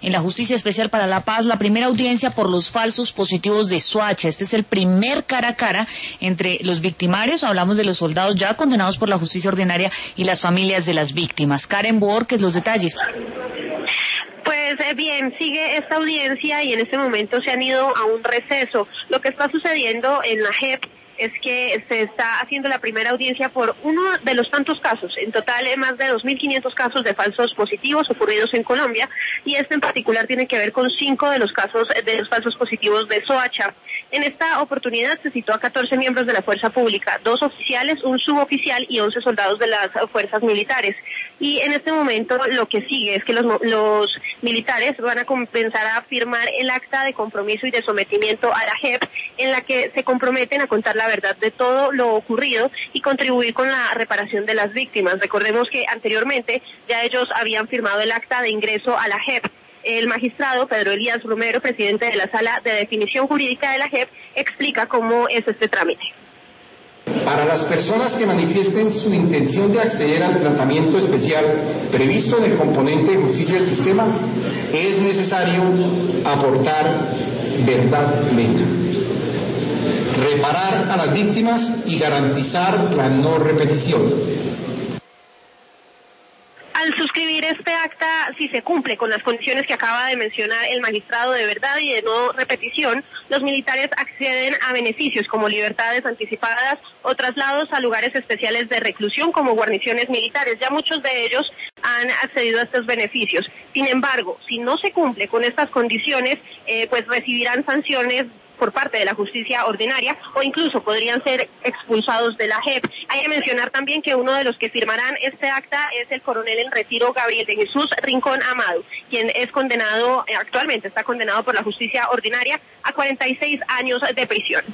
en la Justicia Especial para la Paz la primera audiencia por los falsos positivos de Soacha. Este es el primer cara a cara entre los victimarios, hablamos de los soldados ya condenados por la justicia ordinaria y las familias de las víctimas. Karen Borges, los detalles. Pues bien, sigue esta audiencia y en este momento se han ido a un receso. Lo que está sucediendo en la JEP es que se está haciendo la primera audiencia por uno de los tantos casos, en total más de 2.500 casos de falsos positivos ocurridos en Colombia, y este en particular tiene que ver con 5 de los casos de los falsos positivos de Soacha. En esta oportunidad se citó a 14 miembros de la fuerza pública, 2 oficiales, un suboficial y 11 soldados de las fuerzas militares. Y en este momento lo que sigue es que los militares van a comenzar a firmar el acta de compromiso y de sometimiento a la JEP, en la que se comprometen a contar la verdad de todo lo ocurrido y contribuir con la reparación de las víctimas. Recordemos que anteriormente ya ellos habían firmado el acta de ingreso a la JEP. El magistrado Pedro Elías Romero, presidente de la Sala de Definición Jurídica de la JEP, explica cómo es este trámite. Para las personas que manifiesten su intención de acceder al tratamiento especial previsto en el componente de justicia del sistema, es necesario aportar verdad plena, reparar a las víctimas y garantizar la no repetición. Al suscribir este acta, si se cumple con las condiciones que acaba de mencionar el magistrado de verdad y de no repetición, los militares acceden a beneficios como libertades anticipadas o traslados a lugares especiales de reclusión como guarniciones militares. Ya muchos de ellos han accedido a estos beneficios. Sin embargo, si no se cumple con estas condiciones, pues recibirán sanciones por parte de la justicia ordinaria o incluso podrían ser expulsados de la JEP. Hay que mencionar también que uno de los que firmarán este acta es el coronel en retiro Gabriel de Jesús Rincón Amado, quien es condenado, actualmente está condenado por la justicia ordinaria a 46 años de prisión.